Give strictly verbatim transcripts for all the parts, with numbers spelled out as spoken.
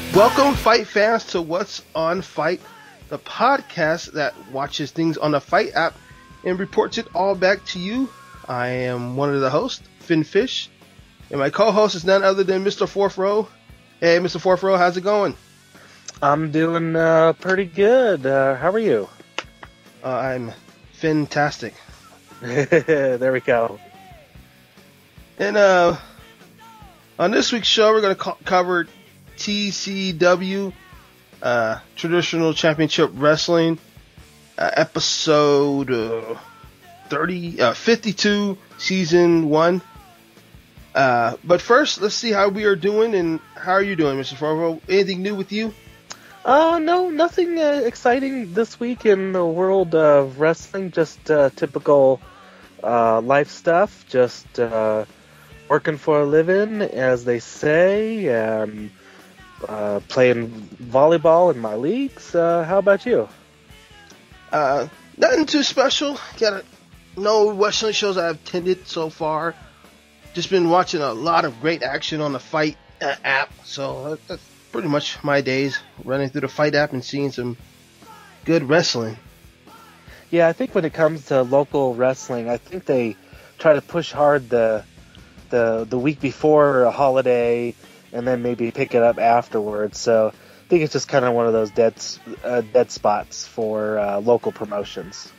Welcome, fight fans, to What's on Fight, the podcast that watches things on the Fight app and reports it all back to you. I am one of the hosts, Finn Fish, and my co-host is none other than Mister Fourth Row. Hey, Mister Fourth Row, how's it going? I'm doing uh, pretty good. Uh, how are you? Uh, I'm fantastic. There we go. And uh, on this week's show, we're going to co- cover T C W, uh, Traditional Championship Wrestling, uh, episode uh, thirty, uh, fifty-two, season one. Uh, but first, let's see how we are doing, and how are you doing, Mister Farvo? Anything new with you? Uh, no, nothing uh, exciting this week in the world of wrestling. Just uh, typical uh, life stuff. Just uh, working for a living, as they say, and Uh, playing volleyball in my leagues. Uh, how about you? Uh, nothing too special. Got a, no wrestling shows I've attended so far. Just been watching a lot of great action on the Fight uh, app. So that's pretty much my days, running through the Fight app and seeing some good wrestling. Yeah, I think when it comes to local wrestling, I think they try to push hard the the the week before a holiday, and then maybe pick it up afterwards. So I think it's just kind of one of those dead uh, dead spots for uh, local promotions.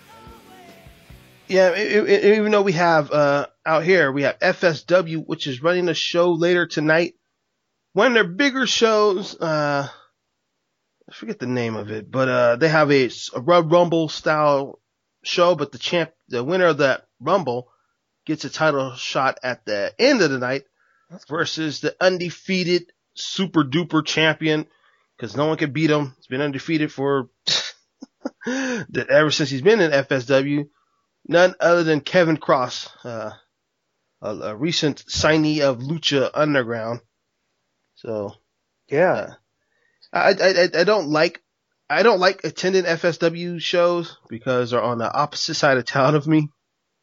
Yeah, it, it, even though we have uh, out here, we have F S W, which is running a show later tonight. One of their bigger shows, uh, I forget the name of it, but uh, they have a, a Royal Rumble style show, but the champ, the winner of that Rumble gets a title shot at the end of the night versus the undefeated super duper champion, because no one can beat him. He's been undefeated for ever since he's been in F S W. None other than Kevin Cross, uh, a, a recent signee of Lucha Underground. So, yeah, uh, I, I I don't like I don't like attending F S W shows because they're on the opposite side of town of me.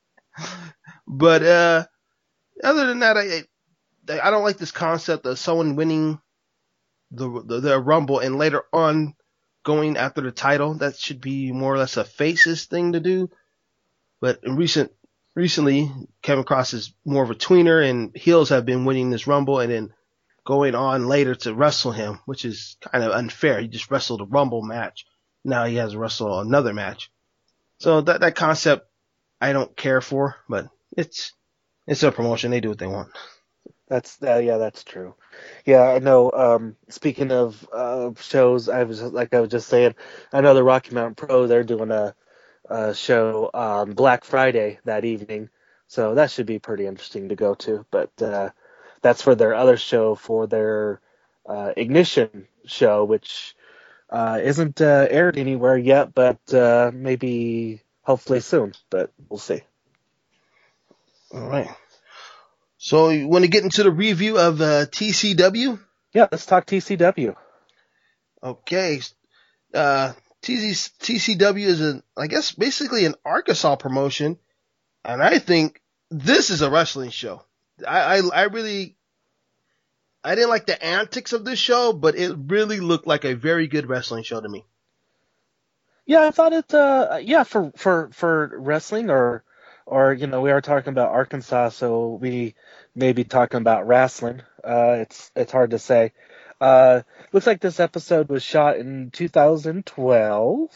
But uh, other than that, I. I don't like this concept of someone winning the, the the Rumble and later on going after the title. That should be more or less a faces thing to do. But in recent recently, Kevin Cross is more of a tweener, and heels have been winning this Rumble and then going on later to wrestle him, which is kind of unfair. He just wrestled a Rumble match. Now he has to wrestle another match. So that that concept I don't care for, but it's it's a promotion. They do what they want. That's uh, yeah, that's true. Yeah, I know. Um, speaking of uh, shows, I was like I was just saying, I know the Rocky Mountain Pro, they're doing a, a show on Black Friday that evening, so that should be pretty interesting to go to. But uh, that's for their other show, for their uh, Ignition show, which uh, isn't uh, aired anywhere yet, but uh, maybe hopefully soon. But we'll see. All right. So you want to get into the review of uh, T C W? Yeah, let's talk T C W. Okay. Uh, T C W is, a, I guess, basically an Arkansas promotion, and I think this is a wrestling show. I, I, I really, I didn't like the antics of this show, but it really looked like a very good wrestling show to me. Yeah, I thought it, uh, yeah, for, for, for wrestling or, or, you know, we are talking about Arkansas, so we may be talking about wrestling. Uh, it's, it's hard to say. Uh, looks like this episode was shot in two thousand twelve.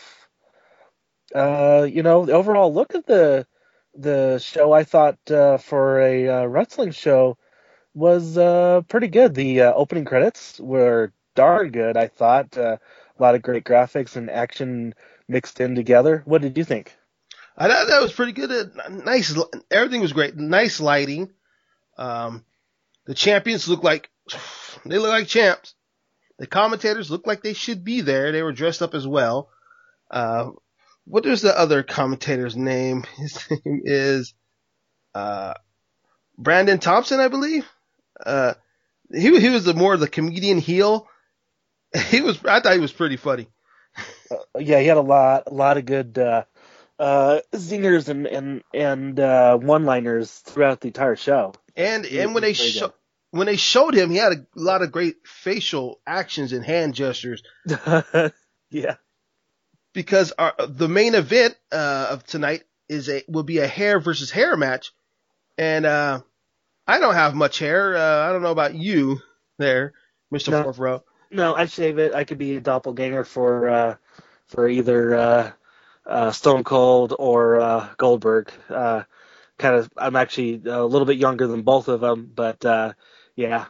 Uh, you know, the overall look of the, the show, I thought, uh, for a uh, wrestling show was, uh, pretty good. The uh, opening credits were darn good, I thought. Uh, a lot of great graphics and action mixed in together. What did you think? I thought that was pretty good. Nice, everything was great. Nice lighting. Um, the champions look like they look like champs. The commentators look like they should be there. They were dressed up as well. Uh, what is the other commentator's name? His name is uh, Brandon Thompson, I believe. Uh, he he was the more of the comedian heel. He was. I thought he was pretty funny. Uh, yeah, he had a lot, a lot of good. Uh, uh, zingers and and and uh, one-liners throughout the entire show. And He and when they was very show good. when they showed him, he had a lot of great facial actions and hand gestures. Yeah. Because our, the main event uh, of tonight is a will be a hair versus hair match, and uh, I don't have much hair. Uh, I don't know about you, there, Mister No. Fourth Row. No, I'd shave it. I could be a doppelganger for uh, for either uh, uh, Stone Cold or uh, Goldberg. Uh, kind of, I'm actually a little bit younger than both of them, but uh, yeah.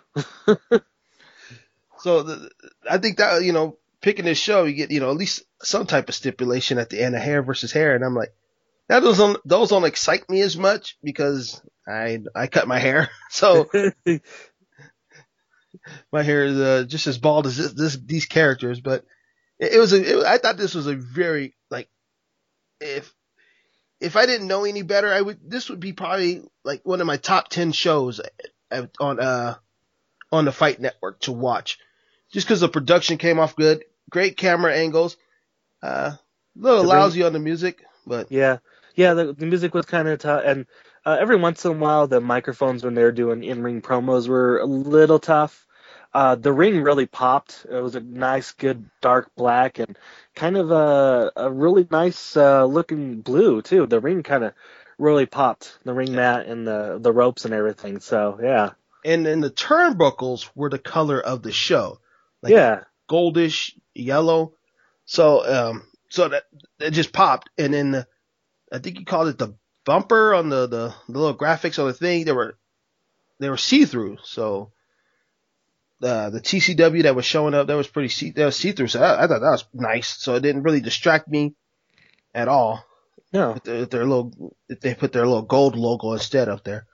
So the, I think that, you know, picking this show, you get, you know, at least some type of stipulation at the end of hair versus hair, and I'm like, that doesn't those don't excite me as much because I I cut my hair, so my hair is uh, just as bald as this, this these characters. But it, it was a it, I thought this was a very, like, if if I didn't know any better, I would this would be probably like one of my top ten shows on uh on the Fight Network to watch, just because the production came off good, great camera angles, uh, a little The lousy ring- on the music, but Yeah, yeah. The, the music was kind of tough, and uh, every once in a while, the microphones when they were doing in-ring promos were a little tough. Uh, the ring really popped. It was a nice, good dark black, and kind of a a really nice uh, looking blue too. The ring kind of really popped. The ring mat and the the ropes and everything. So yeah, and then the turnbuckles were the color of the show, like yeah, goldish yellow. So um, so that it just popped, and then the, I think you called it the bumper on the, the the little graphics on the thing. They were they were see through. So uh, the T C W that was showing up, that was pretty see that was see through. So I, I thought that was nice. So it didn't really distract me at all. no. If, if their little if they put their little gold logo instead up there.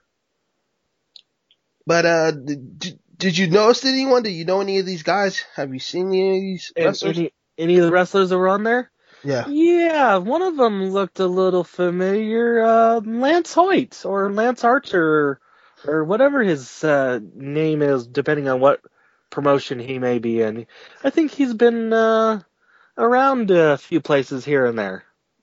But uh, did, did you notice anyone? Do you know any of these guys? Have you seen any of these wrestlers? Any any of the wrestlers that were on there? Yeah. Yeah, one of them looked a little familiar. Uh, Lance Hoyt or Lance Archer or, or whatever his uh, name is, depending on what promotion he may be in. I think he's been uh, around a few places here and there.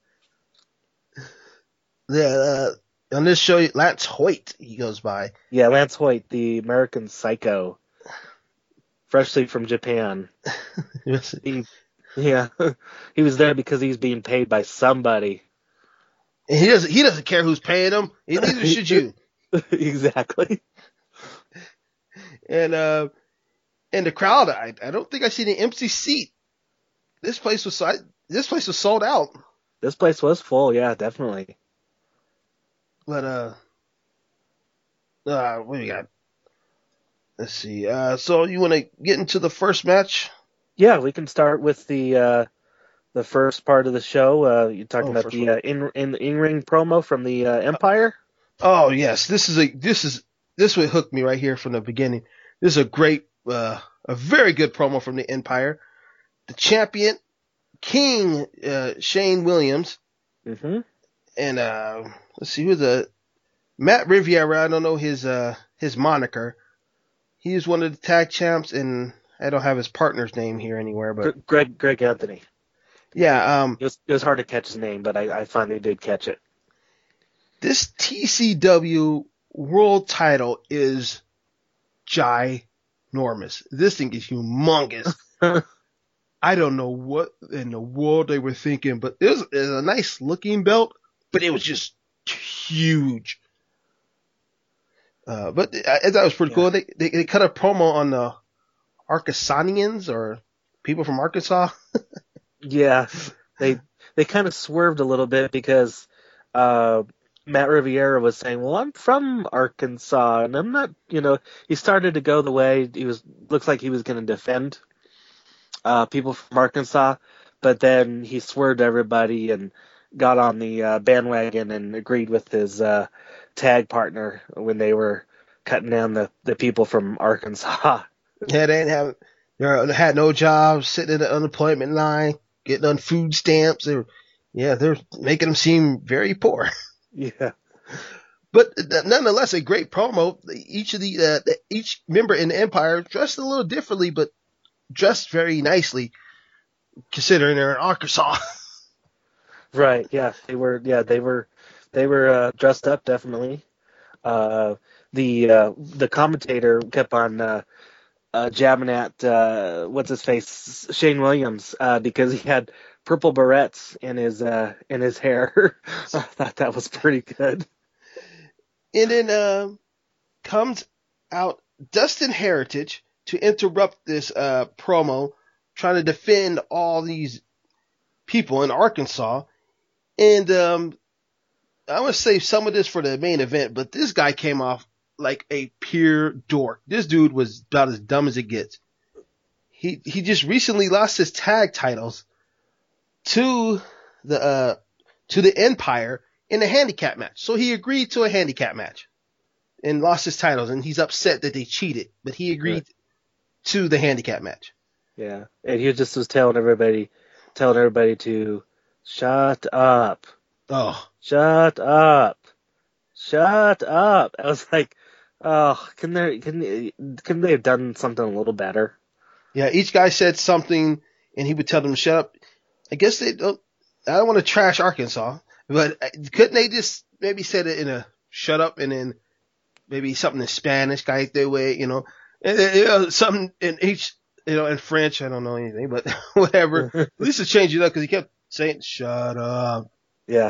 Yeah. Uh, on this show, Lance Hoyt, he goes by. Yeah, Lance Hoyt, the American Psycho, freshly from Japan. he, yeah, he was there because he's being paid by somebody. And he doesn't. He doesn't care who's paying him. And neither should you. Exactly. And uh, and the crowd, I, I don't think I seen an empty seat. This place was this place was sold out. This place was full. Yeah, definitely. But uh, uh, what do we got? Let's see. Uh, so you want to get into the first match? Yeah, we can start with the uh, the first part of the show. Uh, you're talking Oh, about the uh, in in the in ring promo from the uh, Empire. Oh yes, this is a this is this would hook me right here from the beginning. This is a great, uh, a very good promo from the Empire. The champion, King uh, Shane Williams, Mm-hmm. and uh, let's see who's the Matt Riviera. I don't know his uh, his moniker. He is one of the tag champs, and I don't have his partner's name here anywhere. But Greg Greg Anthony. yeah, um, It was it was hard to catch his name, but I, I finally did catch it. this T C W world title is ginormous. This thing is humongous. I don't know what in the world they were thinking, but it was, it was a nice looking belt, but it was just huge. Uh, but I, I thought it was pretty Yeah. cool. They, they they cut a promo on the Arkansanians or people from Arkansas. Yeah, they they kind of swerved a little bit because uh, Matt Riviera was saying, "Well, I'm from Arkansas, and I'm not." You know, he started to go the way he was. Looks like he was going to defend uh, people from Arkansas, but then he swerved everybody and got on the uh, bandwagon and agreed with his uh, tag partner when they were cutting down the, the people from Arkansas. Yeah, they didn't have, they had no jobs, sitting in the unemployment line, getting on food stamps. They were, yeah, they're making them seem very poor. Yeah. But nonetheless, a great promo. Each of the uh, each member in the Empire dressed a little differently, but dressed very nicely, considering they're in Arkansas. Right. Yeah. They were. Yeah. They were. They were uh, dressed up definitely. Uh, the uh, the commentator kept on uh, uh, jabbing at uh, what's his face Shane Williams uh, because he had purple barrettes in his uh, in his hair. I thought that was pretty good. And then uh, comes out Dustin Heritage to interrupt this uh, promo, trying to defend all these people in Arkansas. And um, I want to save some of this for the main event, but this guy came off like a pure dork. This dude was about as dumb as it gets. He he just recently lost his tag titles to the uh, to the Empire in a handicap match. So he agreed to a handicap match and lost his titles, and he's upset that they cheated, but he agreed right. to the handicap match. Yeah, and he just was telling everybody, telling everybody to shut up. Oh, shut up, shut up. I was like, oh, can they can can they have done something a little better? Yeah, each guy said something, and he would tell them to shut up. I guess they don't. I don't want to trash Arkansas, but couldn't they just maybe said it in a shut up and then maybe something in Spanish, guy their way, you know, and, you know, something in each, you know, in French. I don't know anything, but whatever. At least to change it up because he kept saying shut up. Yeah.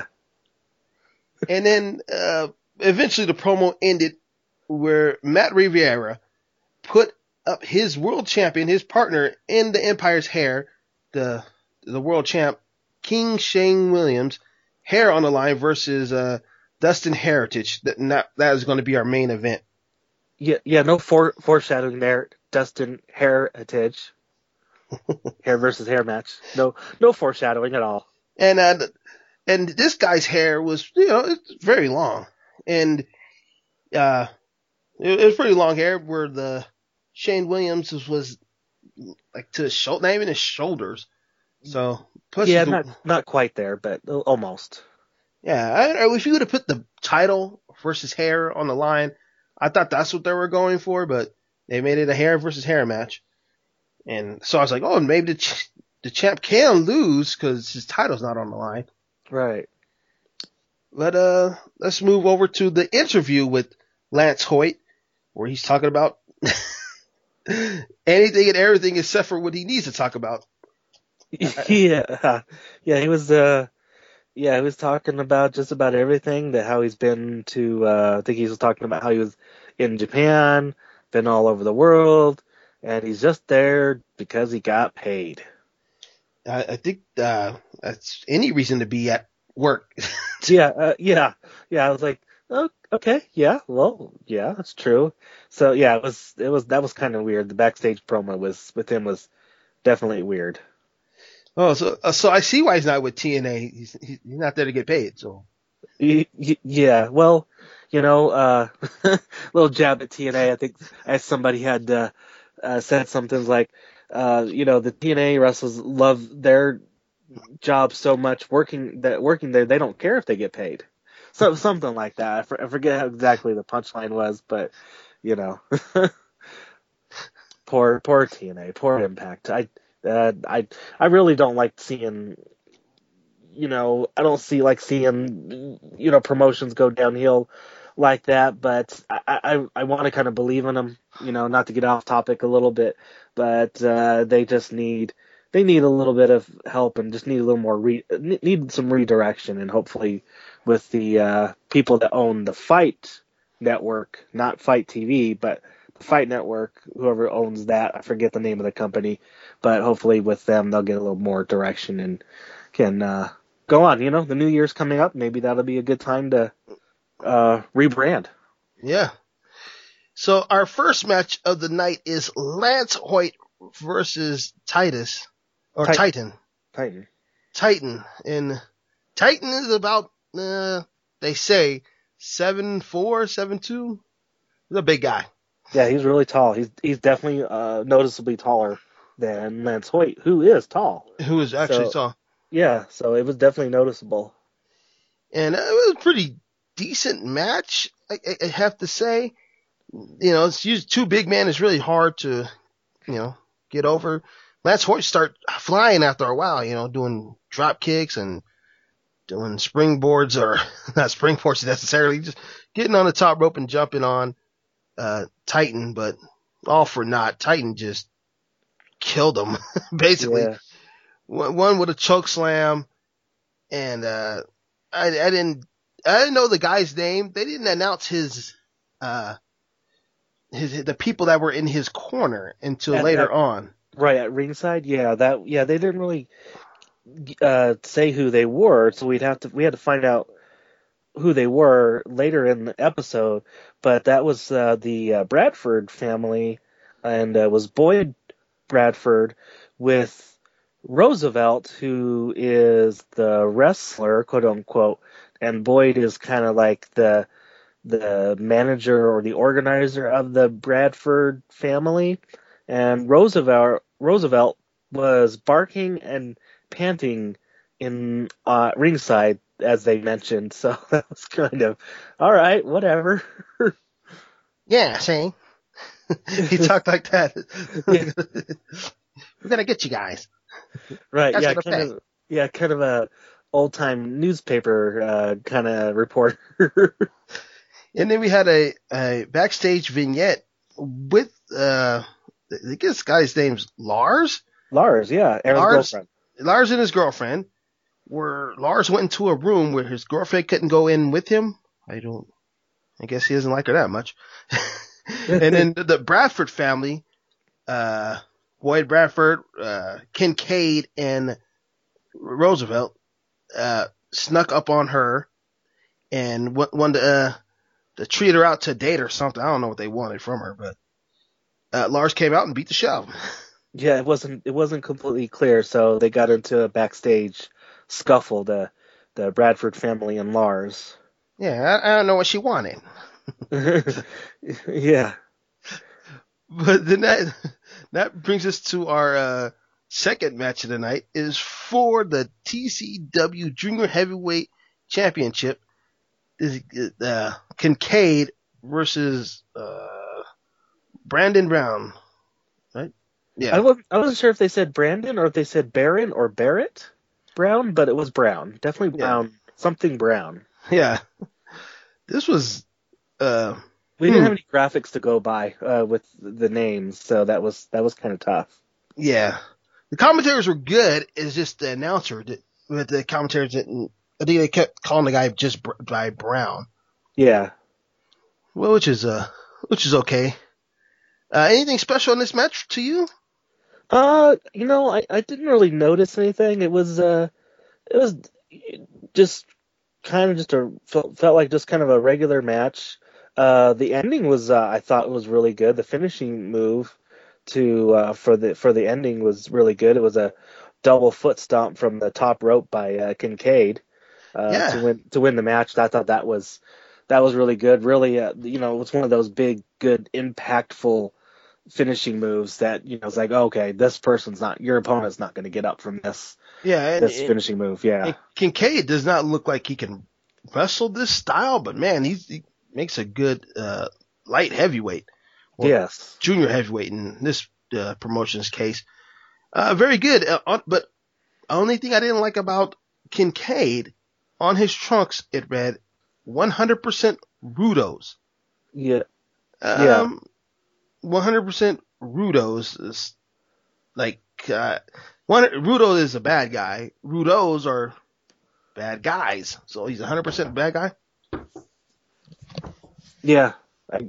And then uh, eventually the promo ended where Matt Riviera put up his world champion, his partner in the Empire's hair, the the world champ, King Shane Williams, hair on the line versus uh, Dustin Heritage. That not, that is going to be our main event. Yeah, yeah, no fore, foreshadowing there. Dustin Heritage, hair versus hair match. No, no foreshadowing at all. And uh, and this guy's hair was, you know, it's very long, and uh, it, it was pretty long hair. Where the Shane Williams was, was like to his shoulder, not even his shoulders. So plus yeah, the, not not quite there, but almost. Yeah, I, if you would have put the title versus hair on the line, I thought that's what they were going for, but they made it a hair versus hair match, and so I was like, oh, maybe the ch- the champ can lose because his title's not on the line. Right. But uh, let's move over to the interview with Lance Hoyt, where he's talking about anything and everything except for what he needs to talk about. Yeah, yeah, he was. Uh, yeah, he was talking about just about everything. That how he's been to. Uh, I think he was talking about how he was in Japan, been all over the world, and he's just there because he got paid. I, I think uh, that's any reason to be at work. yeah, uh, yeah, yeah. I was like, oh, okay, yeah, well, yeah, that's true. So yeah, it was, it was that was kind of weird. The backstage promo was with him was definitely weird. Oh, so so I see why he's not with T N A. He's he's not there to get paid. So yeah, well, you know, uh, little jab at T N A. I think as somebody had uh, uh, said something like, uh, you know, the T N A wrestlers love their job so much working that working there they don't care if they get paid. So something like that. I, for, I forget how exactly the punchline was, but you know, poor poor T N A, poor Impact. I. Uh, I I really don't like seeing, you know, I don't see like seeing, you know, promotions go downhill like that. But I I, I want to kind of believe in them, you know, not to get off topic a little bit, but uh, they just need they need a little bit of help and just need a little more re- need some redirection, and hopefully with the uh, people that own the Fight Network, not Fight T V, but Fight Network, whoever owns that, I forget the name of the company, but hopefully with them they'll get a little more direction and can uh, go on. You know, the new year's coming up. Maybe that'll be a good time to uh, rebrand. Yeah. So our first match of the night is Lance Hoyt versus Titus or Titan. Titan. Titan. And Titan is about, uh, they say, seven four, seven two. He's a big guy. Yeah, he's really tall. He's he's definitely uh, noticeably taller than Lance Hoyt, who is tall. Who is actually so, tall. Yeah, so it was definitely noticeable. And it was a pretty decent match, I, I have to say. You know, it's used two big men is really hard to, you know, get over. Lance Hoyt start flying after a while, you know, doing drop kicks and doing springboards, or not springboards necessarily, just getting on the top rope and jumping on uh, Titan, but all for naught. Titan just killed him, basically. Yeah. One with a choke slam, and uh, I, I didn't I didn't know the guy's name. They didn't announce his uh his the people that were in his corner until At- later at- on. Right at ringside, yeah, that yeah they didn't really uh, say who they were, so we'd have to we had to find out who they were later in the episode. But that was uh, the uh, Bradford family, and uh, was Boyd Bradford with Roosevelt, who is the wrestler, quote unquote, and Boyd is kind of like the the manager or the organizer of the Bradford family. And Roosevelt Roosevelt was barking and panting in uh, ringside, as they mentioned. So that was kind of all right, whatever. Yeah, see, he talked like that. We're gonna get you guys. Right, That's yeah, gonna kind pay. of, yeah, kind of a old time newspaper uh, kind of reporter. And then we had a, a backstage vignette with uh, I guess this guy's name's Lars. Lars, yeah, Aaron's Lars, girlfriend. Lars and his girlfriend. Where Lars went into a room where his girlfriend couldn't go in with him. I don't. I guess he doesn't like her that much. And then the, the Bradford family, uh, Boyd Bradford, uh, Kincaid, and Roosevelt, uh, snuck up on her and wa- wanted to, uh, to treat her out to date or something. I don't know what they wanted from her, but uh, Lars came out and beat the show. Yeah, it wasn't it wasn't completely clear, so they got into a backstage scuffle, the the Bradford family and Lars. Yeah, I, I don't know what she wanted. Yeah. But then that that brings us to our uh, second match of the night, is for the T C W Junior Heavyweight Championship. Is uh, Kincaid versus uh, Brandon Brown, right? Yeah, I wasn't I wasn't sure if they said Brandon or if they said Baron or Barrett Brown, but it was Brown. Definitely yeah, Brown. Something Brown. yeah. This was uh, We didn't hmm, have any graphics to go by uh, with the names, so that was that was kind of tough. yeah. The commentators were good. It's just the announcer that, with the commentators didn't. I think they kept calling the guy just Br- by Brown. Yeah. Well, which is uh, which is okay. Uh, anything special in this match to you? Uh, you know, I, I didn't really notice anything. It was uh, it was just kind of just a felt, felt like just kind of a regular match. Uh, the ending was uh, I thought was really good. The finishing move to uh, for the for the ending was really good. It was a double foot stomp from the top rope by uh, Kincaid uh, Yeah, to win to win the match. I thought that was that was really good. Really, uh, you know, it was one of those big, good, impactful finishing moves that you know it's like, okay, this person's not your opponent's not going to get up from this yeah. And, this and, finishing move. Yeah. and Kincaid does not look like he can wrestle this style, but man, he's, he makes a good uh, light heavyweight or Yes. junior heavyweight in this uh, promotion's case. Uh, very good. Uh, on, but only thing I didn't like about Kincaid, on his trunks it read one hundred percent Rudos. Yeah. Um, Yeah. one hundred percent Rudos is like uh, one. Rudo is a bad guy. Rudos are bad guys. So he's one hundred percent bad guy. Yeah. I,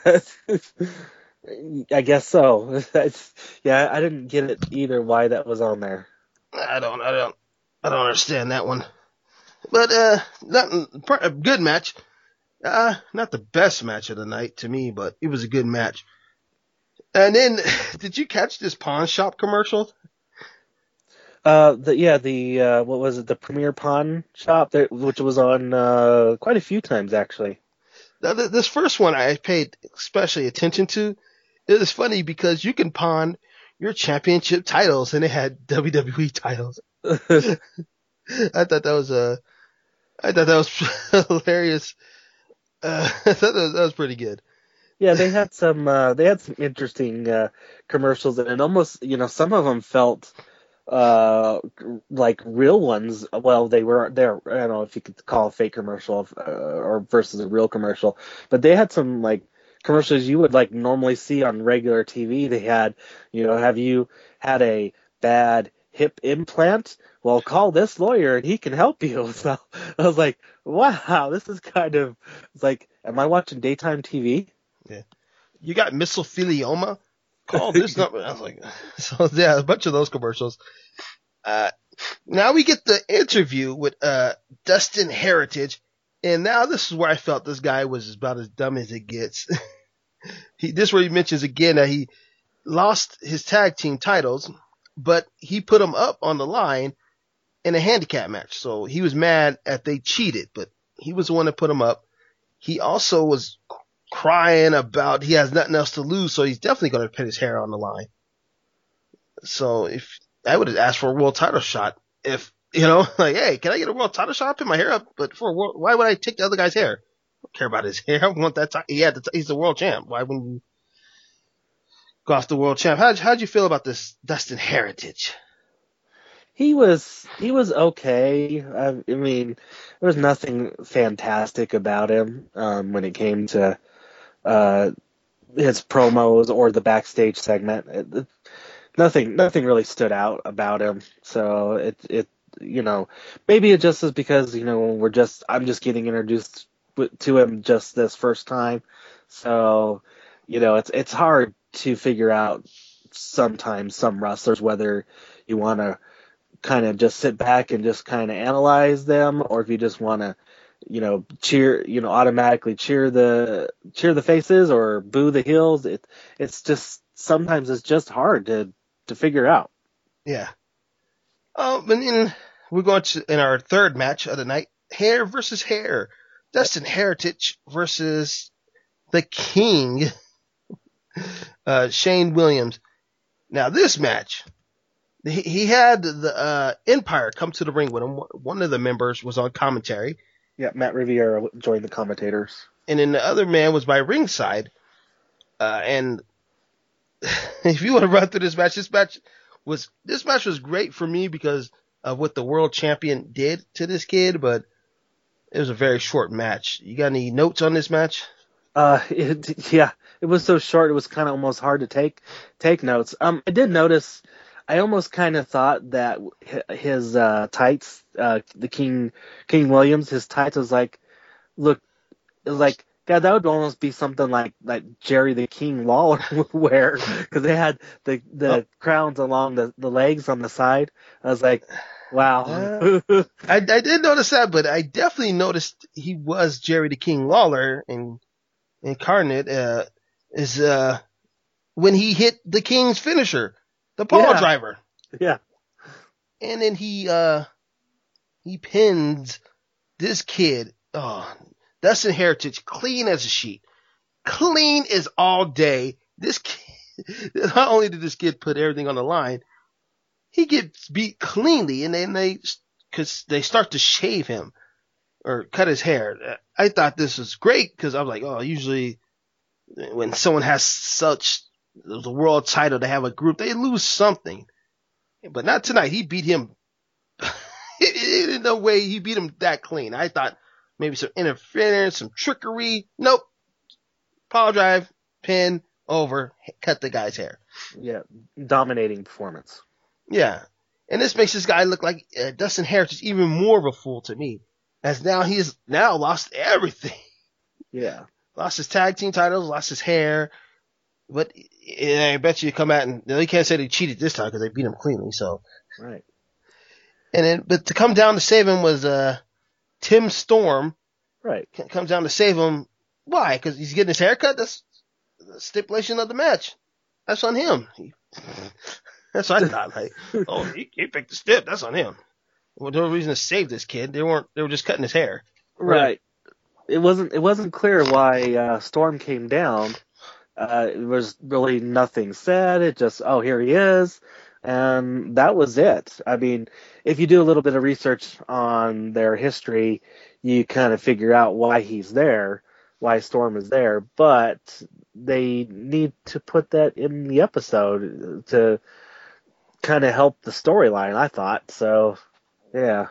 I guess so. That's, yeah, I didn't get it either. Why that was on there? I don't. I don't. I don't understand that one. But uh, not a good match. Uh, not the best match of the night to me, but it was a good match. And then, did you catch this pawn shop commercial? Uh, the yeah, the uh, what was it? The Premier Pawn Shop, that, which was on uh quite a few times actually. Now, th- this first one I paid especially attention to. It was funny because you can pawn your championship titles, and it had W W E titles. I thought that was a, I thought that was hilarious. Uh, I thought that was, that was pretty good. Yeah, they had some uh, they had some interesting uh, commercials, and it almost, you know, some of them felt uh, like real ones. Well, they were there. I don't know if you could call a fake commercial uh, or versus a real commercial, but they had some like commercials you would like normally see on regular T V. They had, you know, have you had a bad hip implant? Well, call this lawyer and he can help you. So I was like, wow, this is kind of it's like, am I watching daytime T V? Yeah. You got mesothelioma? Call this number. I was like, so yeah, a bunch of those commercials. Uh, now we get the interview with uh, Dustin Heritage, and now this is where I felt this guy was about as dumb as it gets. he, this is where he mentions again that he lost his tag team titles, but he put them up on the line in a handicap match. So he was mad that they cheated, but he was the one that put them up. He also was crying about he has nothing else to lose, so he's definitely going to put his hair on the line. So if I would have asked for a world title shot, if you know, like, hey, can I get a world title shot? I put my hair up, but for a world, why would I take the other guy's hair? I don't care about his hair. I want that. T- he had the t- he's the world champ. Why wouldn't you go off the world champ? How how'd you feel about this Dustin Heritage? He was he was okay. I, I mean, there was nothing fantastic about him um, when it came to uh, his promos or the backstage segment. It, it, nothing nothing really stood out about him. So it it you know maybe it just is because you know we're just I'm just getting introduced w- to him just this first time. So you know it's it's hard to figure out sometimes some wrestlers whether you want to kind of just sit back and just kind of analyze them, or if you just want to, you know, cheer, you know, automatically cheer the cheer the faces or boo the heels. It it's just sometimes it's just hard to to figure out. Yeah. Um, and then we're going to in our third match of the night, hair versus hair. Dustin Heritage versus the King, uh, Shane Williams. Now this match. He, he had the uh, Empire come to the ring with him. One of the members was on commentary. Yeah, Matt Riviera joined the commentators. And then the other man was by ringside. Uh, and if you want to run through this match, this match was this match was great for me because of what the world champion did to this kid, but it was a very short match. You got any notes on this match? Uh, it, yeah, it was so short. It was kind of almost hard to take take notes. Um, I did notice. I almost kind of thought that his uh, tights, uh, the King King Williams, his tights was like, look, it was like, God, that would almost be something like like Jerry the King Lawler would wear because they had the the oh. crowns along the, the legs on the side. I was like, wow. Uh, I I did notice that, but I definitely noticed he was Jerry the King Lawler in incarnate. Uh, is uh when he hit the King's finisher. The pole yeah. driver. Yeah. And then he, uh, he pins this kid. Oh, Dustin Heritage, clean as a sheet. Clean as all day. This kid, not only did this kid put everything on the line, he gets beat cleanly and then they, cause they start to shave him or cut his hair. I thought this was great because I was like, oh, usually when someone has such the world title to have a group, they lose something. But not tonight. He beat him. In no way he beat him that clean. I thought maybe some interference, some trickery. Nope. Power drive, pin, over, cut the guy's hair. Yeah, dominating performance. Yeah. And this makes this guy look like uh, Dustin Heritage even more of a fool to me. As now he's now lost everything. Yeah. Lost his tag team titles, lost his hair. But I bet you come out and they can't say they cheated this time because they beat him cleanly. So, right. And then, but to come down to save him was uh, Tim Storm. Right. Comes down to save him. Why? Because he's getting his hair cut. That's the stipulation of the match. That's on him. He, that's what I thought. Like, oh, he, he picked the stip. That's on him. Well, no reason to save this kid. They weren't. They were just cutting his hair. Right. It wasn't. It wasn't clear why uh, Storm came down. Uh, it was really nothing said. It just, oh, here he is. And that was it. I mean, if you do a little bit of research on their history, you kind of figure out why he's there, why Storm is there. But they need to put that in the episode to kind of helped the storyline, I thought. So, yeah.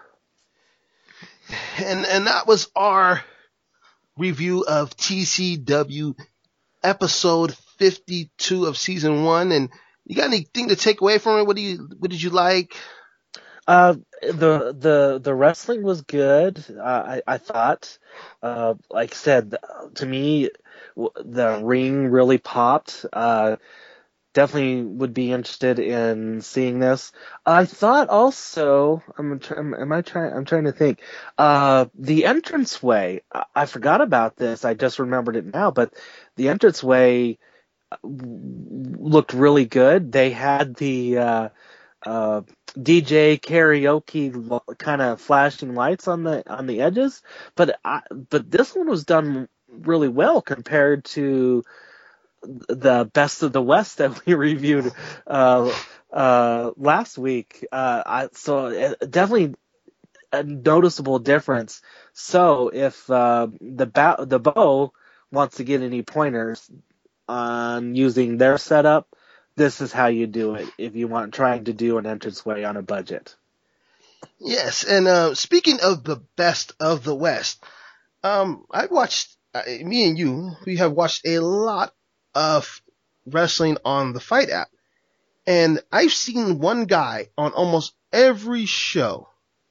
And and that was our review of T C W episode fifty-two of season one. And you got anything to take away from it? What do you what did you like? Uh, the the the wrestling was good. Uh, I I thought, uh, like I said, to me, w- the ring really popped. Uh, definitely would be interested in seeing this. I thought also, I'm try- am am I trying? I'm trying to think. Uh, the entranceway. I, I forgot about this. I just remembered it now. But the entranceway looked really good. They had the uh, uh, D J karaoke kind of flashing lights on the on the edges, but I, but this one was done really well compared to the Best of the West that we reviewed uh, uh, last week. Uh, I, so it, definitely a noticeable difference. So if uh, the ba- the bow wants to get any pointers on using their setup, this is how you do it if you want trying to do an entranceway on a budget. Yes, and uh, speaking of the Best of the West, um, I watched uh, me and you. We have watched a lot of wrestling on the Fight app, and I've seen one guy on almost every show,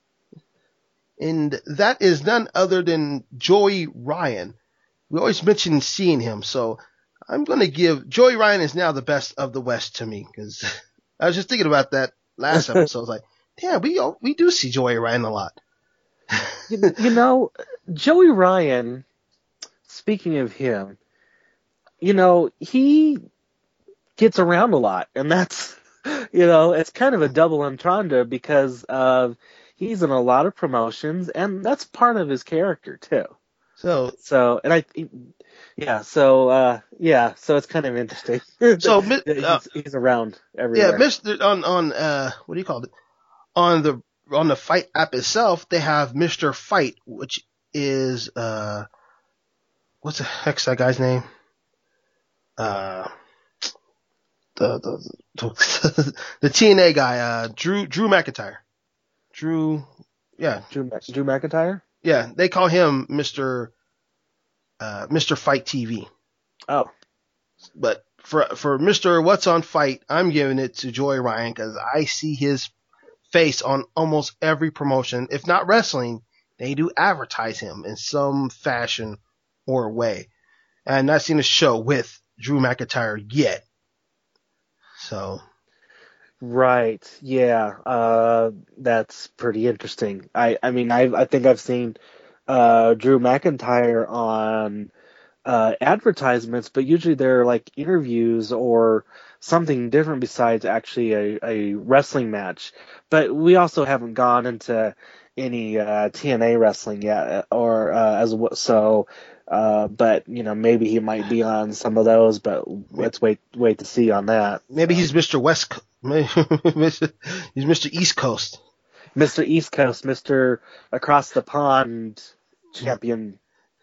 and that is none other than Joey Ryan. We always mention seeing him, so I'm going to give Joey Ryan is now the Best of the West to me, because I was just thinking about that last episode. I was like, damn, we we do see Joey Ryan a lot. you, you know, Joey Ryan, speaking of him, you know, he gets around a lot, and that's, you know, it's kind of a double entendre because uh, he's in a lot of promotions, and that's part of his character too. So, so, and I, yeah, so, uh, yeah, so it's kind of interesting. so he's, uh, he's around everywhere. Yeah, Mister on on uh, what do you call it? On the on the Fight app itself, they have Mister Fight, which is uh, what's the heck's that guy's name? Uh, the the the, the T N A guy, uh, Drew Drew McIntyre. Drew, yeah, Drew, Drew McIntyre. Yeah, they call him Mister Uh, Mister Fight T V. Oh, but for for Mister What's on Fight, I'm giving it to Joey Ryan because I see his face on almost every promotion. If not wrestling, they do advertise him in some fashion or way. And I've not seen a show with Drew McIntyre yet. So. Right. Yeah. Uh, that's pretty interesting. I, I mean, I, I think I've seen, uh, Drew McIntyre on, uh, advertisements, but usually they're like interviews or something different besides actually a, a wrestling match. But we also haven't gone into any, uh, T N A wrestling yet, or, uh, as so, uh, but you know, maybe he might be on some of those, but let's wait, wait to see on that. Maybe so. he's Mister West, he's Mister East Coast. Mister East Coast, Mister Across the Pond champion.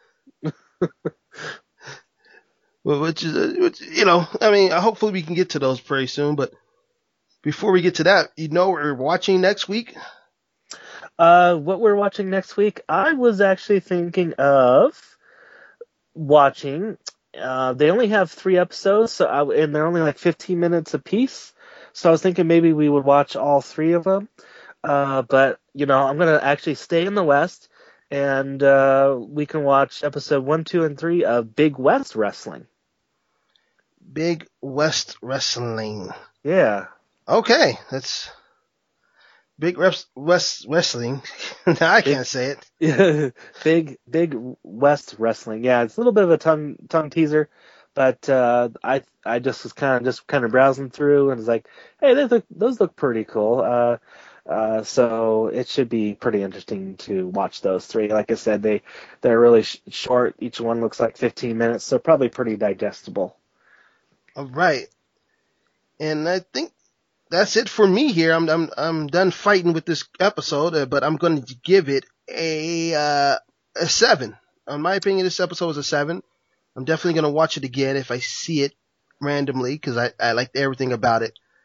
Well, which is, which, you know, I mean, hopefully we can get to those pretty soon. But before we get to that, you know, what we're watching next week. Uh, what we're watching next week, I was actually thinking of watching. Uh, they only have three episodes, so I, and they're only like fifteen minutes a piece. So I was thinking maybe we would watch all three of them. Uh, but you know, I'm gonna actually stay in the West, and uh, we can watch episode one, two, and three of Big West Wrestling. Big West Wrestling. Yeah. Okay, that's Big West Wrestling. Now I can't say it. Yeah, big Big West Wrestling. Yeah, it's a little bit of a tongue tongue teaser, but uh, I I just was kind of just kind of browsing through and was like, hey, those look those look pretty cool. Uh, uh, so it should be pretty interesting to watch those three. Like I said, they they're really sh- short. Each one looks like fifteen minutes, so probably pretty digestible. All right, and I think that's it for me here. I'm I'm I'm done fighting with this episode, uh, but I'm going to give it a uh, a seven. In my opinion, this episode was a seven. I'm definitely going to watch it again if I see it randomly because I I liked everything about it.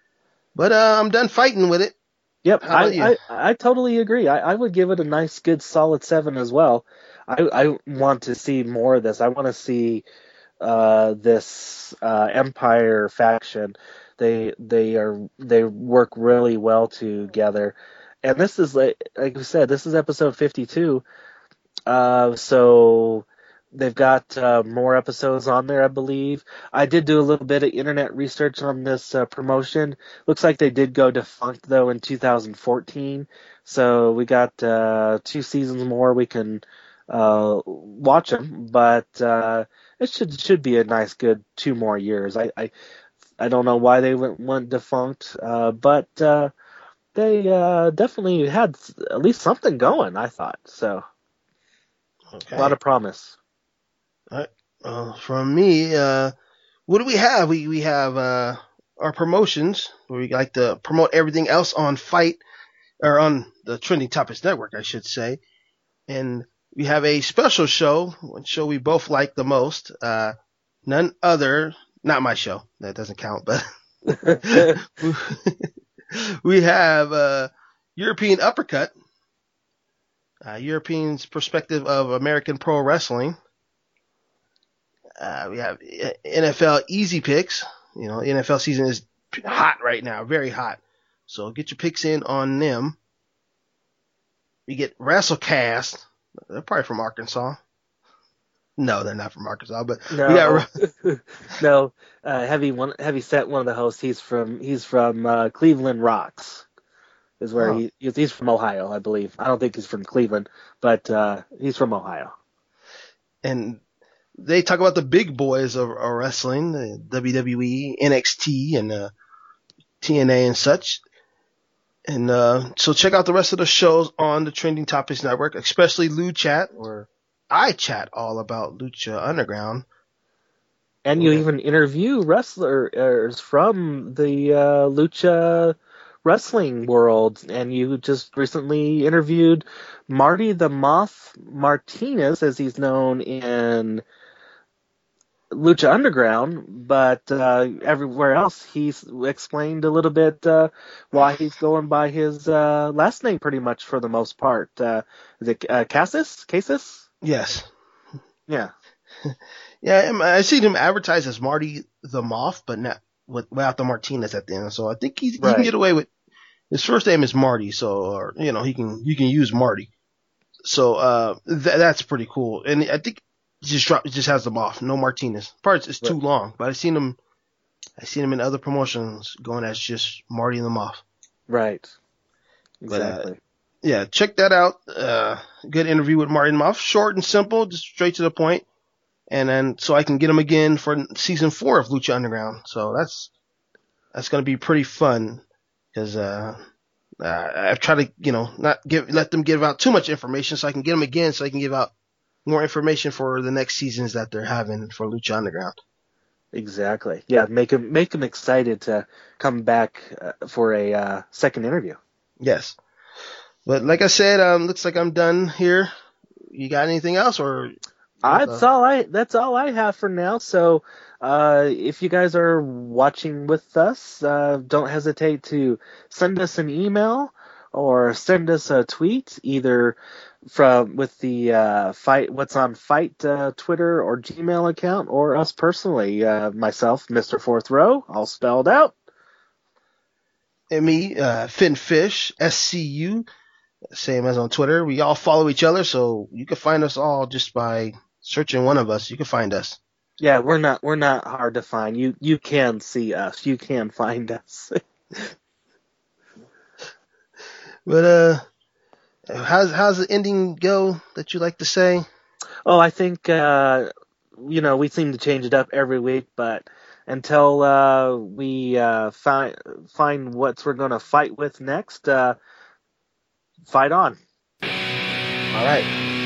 But uh, I'm done fighting with it. Yep, How I, about you? I, I totally agree. I, I would give it a nice, good, solid seven as well. I, I want to see more of this. I want to see uh, this uh, Empire faction. They they are they work really well together. And this is like like we said, this is episode fifty-two. Uh, so they've got uh, more episodes on there, I believe. I did do a little bit of internet research on this uh, promotion. Looks like they did go defunct though in two thousand fourteen. So we got uh, two seasons more. We can uh, watch them, but uh, it should should be a nice, good two more years. I I, I don't know why they went, went defunct, uh, but uh, they uh, definitely had at least something going. I thought so. A lot Okay. of promise. All right. Uh, from me, uh, what do we have? We we have uh, our promotions where we like to promote everything else on Fight or on the Trending Topics Network, I should say. And we have a special show, one show we both like the most. Uh, none other, not my show, that doesn't count, but we have uh, European Uppercut, uh, Europeans' perspective of American pro wrestling. Uh, we have N F L Easy Picks. You know, N F L season is hot right now, very hot. So get your picks in on them. We get WrestleCast. They're probably from Arkansas. No, they're not from Arkansas, but no, we got no. Uh, heavy one, heavy set. One of the hosts. He's from he's from uh, Cleveland Rocks. Is where oh, he he's from Ohio, I believe. I don't think he's from Cleveland, but uh, he's from Ohio. and they talk about the big boys of, of wrestling, the W W E, N X T, and uh, T N A and such. And uh, so check out the rest of the shows on the Trending Topics Network, especially Lou Chat, where I chat all about Lucha Underground. And you even interview wrestlers from the uh, Lucha wrestling world. And you just recently interviewed Marty the Moth Martinez, as he's known in Lucha Underground, but uh, everywhere else he's explained a little bit uh, why he's going by his uh, last name pretty much for the most part. Uh, is it uh, Cassis? Casis? Yes. Yeah. Yeah, I see him advertised as Marty the Moth, but not with, without the Martinez at the end. So I think he, Right. he can get away with his first name is Marty, so or, you know he can you can use Marty. So uh, th- that's pretty cool, and I think he just drop, it just has them off, no Martinez. Parts it's too Right. long, but I seen him I seen him in other promotions going as just Marty the Moth. Right. But, uh, Exactly. yeah, check that out. Uh, good interview with Marty the Moth, short and simple, just straight to the point. And then so I can get him again for season four of Lucha Underground. So that's that's gonna be pretty fun because uh, uh, I've tried to you know not give let them give out too much information so I can get them again so I can give out more information for the next seasons that they're having for Lucha Underground. Exactly. Yeah, make him make him excited to come back uh, for a uh, second interview. Yes, but like I said, um, looks like I'm done here. You got anything else or? That's all I. That's all I have for now. So, uh, if you guys are watching with us, uh, don't hesitate to send us an email or send us a tweet, either from with the uh, fight what's on fight uh, Twitter or Gmail account, or us personally. Uh, myself, Mister Fourth Row, all spelled out. And me, uh, Finn Fish, S C U, same as on Twitter. We all follow each other, so you can find us all just by searching one of us. You can find us. Yeah, we're not we're not hard to find. You you can see us. You can find us. But uh, how's how's the ending go that you like to say? Oh, I think uh, you know we seem to change it up every week, but until uh, we uh, find find what we're going to fight with next, uh, fight on. All right.